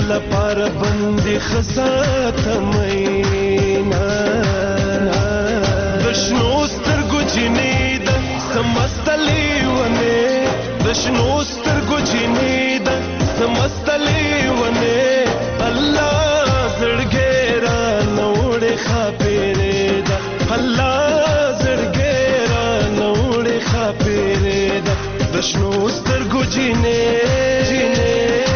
لپاره بندي خساتمینا د شنو سترګو جینې د سمستلې ونه د شنو سترګو جینې د سمستلې ونه الله زړګې را نوړې خاپېرې ده الله زړګې را نوړې خاپېرې ده د شنو سترګو جینې جینې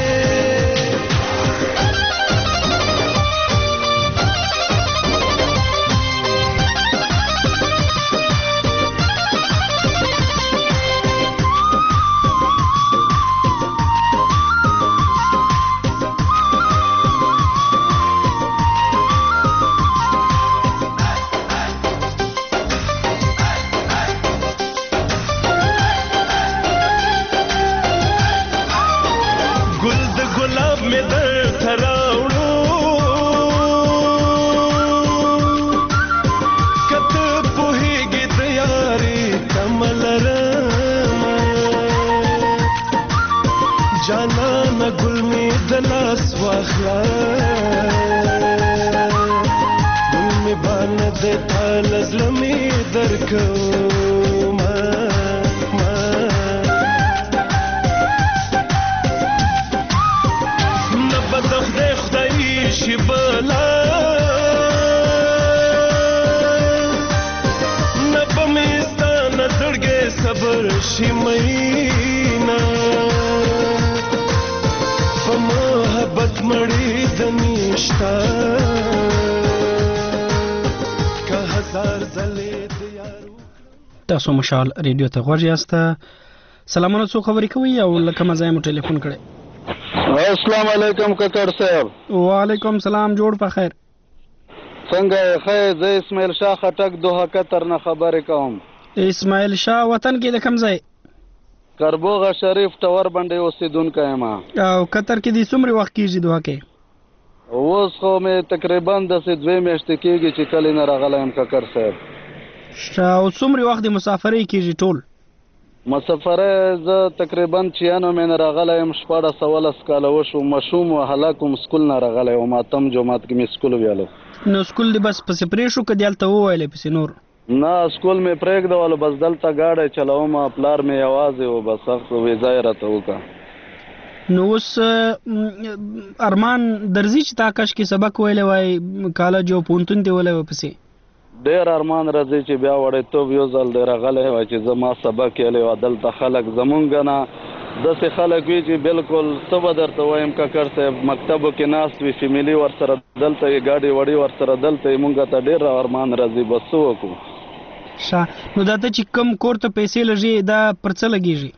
تاسو مشال ریډیو ته غوږ یاست. سلامونه، څو خبرې کوي او لکه مزه مو ټلیفون کړي. السلام علیکم ککړ صاحب. وعلیکم سلام، جوړ په خیر. څنګه خیر؟ زه اسماعیل شاه خټک دوه قطر نه خبرې کوم. اسماعیل شاه وطن کې د کوم ځای؟ کربوغه شریف ټاور باندې اوسیدونکی یم. او قطر کې د څومره وخت کېږي دوه کې؟ اوس خو مې تقریبا د سې دوه میاشتې کېږي چې کله نه راغلی یم ککړ صاحب. او څومره وخت د مسافرۍ کېږي ټول؟ مسافرۍ زه تقریبا چیانو مې نه راغلی یم، شپاړس اوولس کاله وشو. ماشوم و هلک وم، سکول نه راغلی وم، اتم جومات کې مې سکول ویلو. نو سکول دې بس پسې پرېښو که دلته وویلی پسې نور؟ نه، سکول مې پرېږدولو، بس دلته ګاډی چلوم. پلار مې یوازې و، بس هغه ویزا یې راته وکړه. نو اوس ارمان درځي چې تا کش کې سبق ویلی وای، کالج او پوهنتون دې ویلی وای پسې؟ ډېر ارمان راځي چې بیا وړیتوب یو ځل دی راغلی وای چې زه ما سبق ویلی وای. دلته خلک زمونږ نه داسې خلک وي چې بالکل څه به درته وایم ککړ صاحب، مکتبو کې ناست وي، فیملي ورسره دلته یې، ګاډي وړي ورسره دلته یې، مونږ ته ډېر ارمان راځي. بس څه وکړو؟ ښه، نو دا ته چې کوم کور ته پیسې لږي دا پر څه لګېږي؟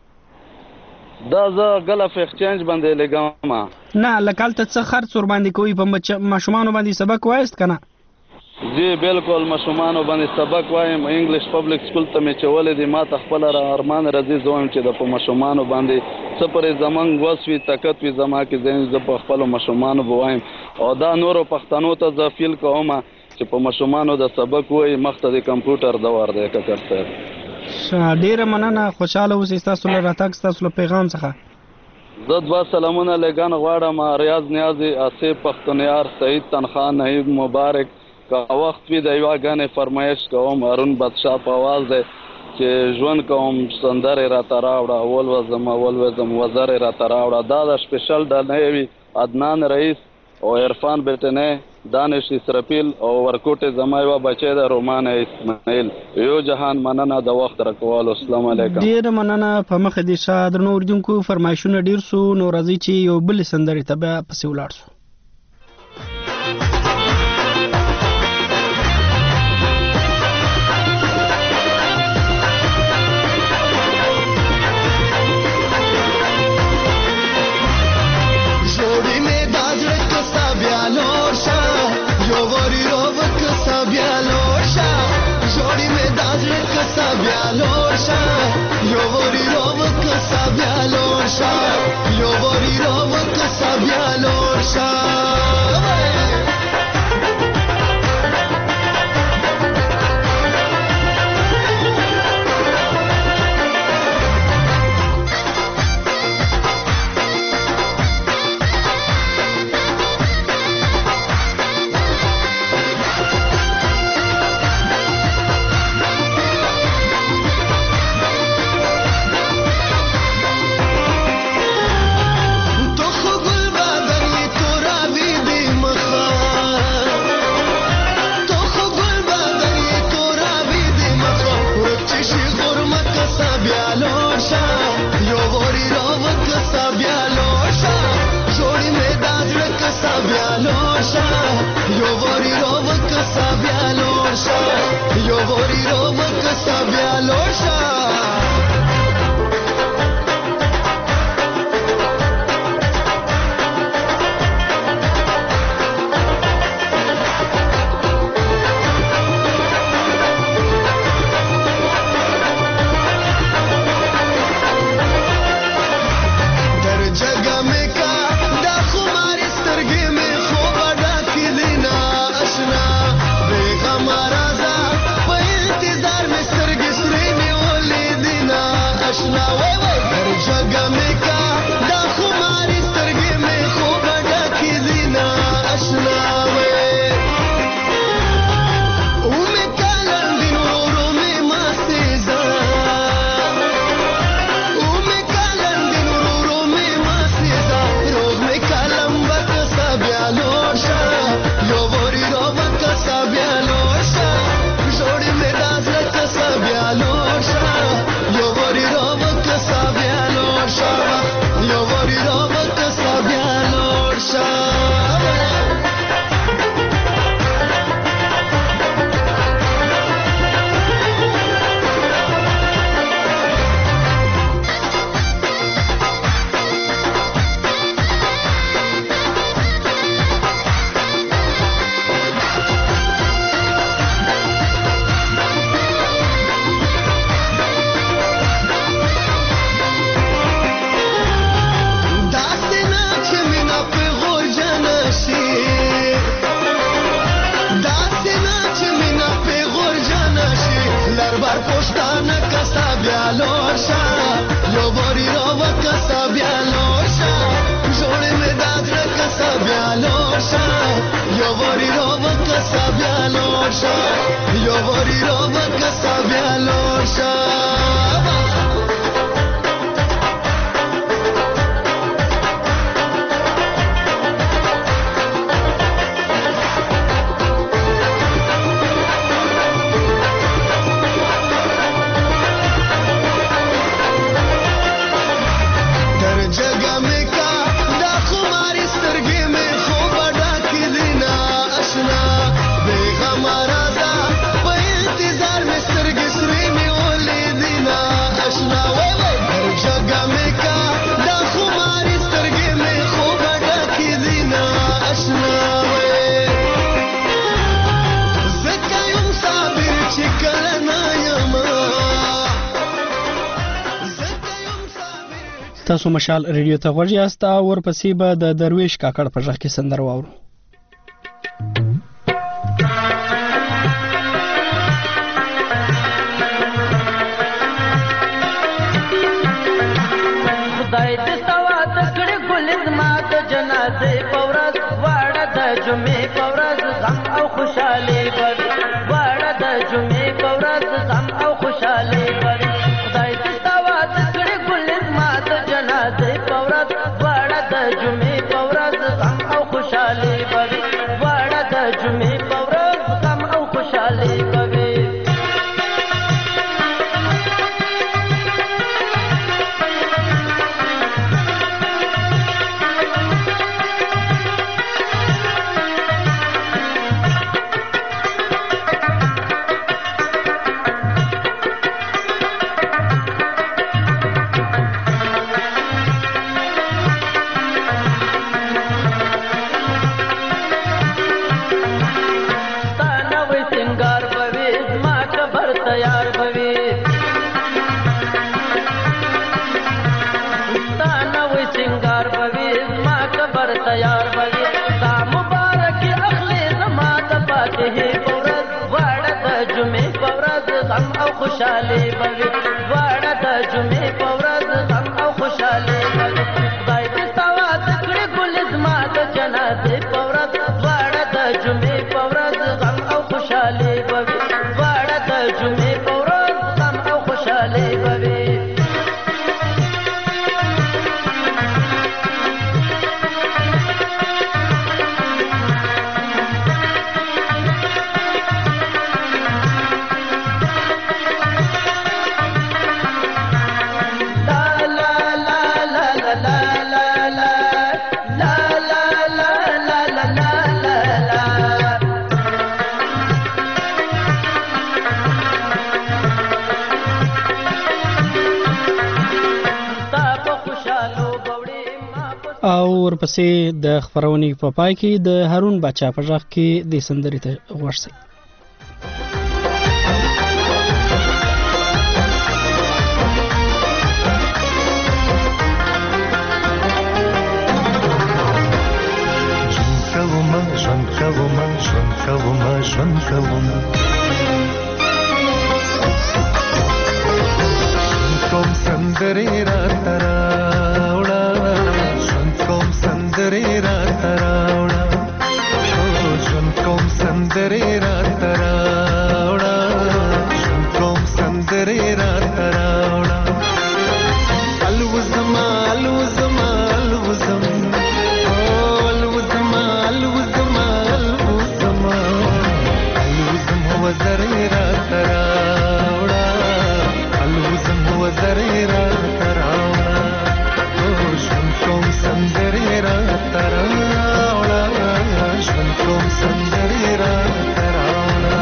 دا زه ګلف اکسچینج باندې لګوم. نه، لکه هلته څه خرڅ ورباندې کوي؟ په ماشومانو باندې سبق وایست که نه؟ جی بالکل ماشومانو باندې سبق وایم. انګلیش پبلک سکول ته مې چولی دی. ما ته خپله را ارمان راځي، زه وایم چې د په ماشومانو باندې څه پرې زمونږ وس وي، طاقت وي زما کې، زه په خپلو ماشومانو به وایم. او دا نورو پښتنو ته زه فیل کوم چې په ماشومانو د سبق وایي. مخته د کمپیوټر دور دی ککړ صاحب. ډېره مننه، خوشحاله اوسئ. ستاسو له راتګ، ستاسو له پیغام څخه زه دوه سلامونه لګن غواړم. ریاض نیازي، آصف پښتونیار، سعید تنخوا، نهیب مبارک. که وخت وي د یوه ګانې فرمایش کوم. هارون بادشاه په آواز دی چې ژوند کوم سندرې راته راوړه، ولوځم ولوځم وزرې راته راوړه. دا د سپیشل ډالۍ وي. عدنان رئیس او عرفان برټنی، دانش اسرافیل او ورکوټې زما یوه بچی د رومان اسماعیل. یو جهان مننه د وخت راکولو. السلام علیکم. ډېره مننه. په مخه دې شه. درنو اورېدونکو، فرمایشونه ډېر سو، نو راځئ چې یو بلې سندرې ته بیا پسې ولاړ سو. شه یو وری رو وکسا بیا لوړ شه یو وری رو وکسا بیا لوړ شه تاسو مشال ریډیو ته غوږ یاست او ورپسې به د درویش کاکړ په ژغ کې سندره واورو. خدای دې سوا د کړې ګل زما د جنازې په ورځ واړه د جمعې په ورځ غم او خوشحالي بر واړه د جمعې په ورځ غم او خوشحالي بر خدای دې سوا د کړې ګل زما د جنازې په ورځ واړه د جمعې په ورځ غم او خوشحالي بر واړه د جمعې په ورځ غم او خوشحالي کوي. تیار بوي دا مبارک اخلي زما د فاتحه پورز واړه د جمعې پورز غم او خوشالي بوي واړه د جمعې پورز غم او خوشالي بوي خدای دې سوا د کړې ګل زما د جنازې پورز واړه د جمعې پورز غم او خوشالي بوي واړه د جمعې پورز غم او خوشالي بوي. ورپسې د خبرونې په پای کې د هارون باچا په غږ کې د سندرې ته غوږ شئ. ژوند کوم ژوند کوم ژوند کوم کوم سندرې راته راوړه ژوند کوم سندرې راته راوړه ژوند کوم سندرې راته راوړه ژوند کوم سندرې راته راوړه الوزما الوزما الوزم وزرې راته راوړه الوزم وزرې راته راوړه ژوند کوم سندرې راته راوړه ژوند کوم سندرې راته راوړه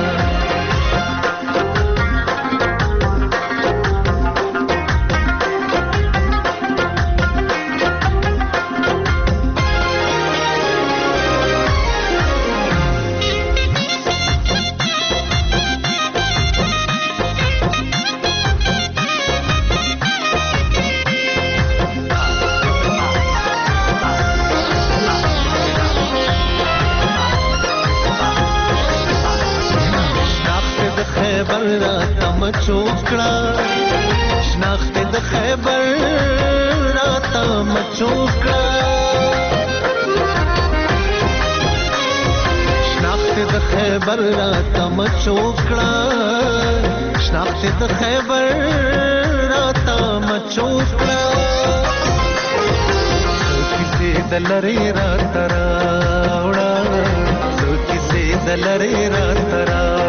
چوکړه شناخت د خیبر راته مچوکړه شناخت د خیبر راته مچوکړه شناخت د خیبر راته مچوکړه کیسې د لرې راته راوړه کیسې د لرې راته راوړه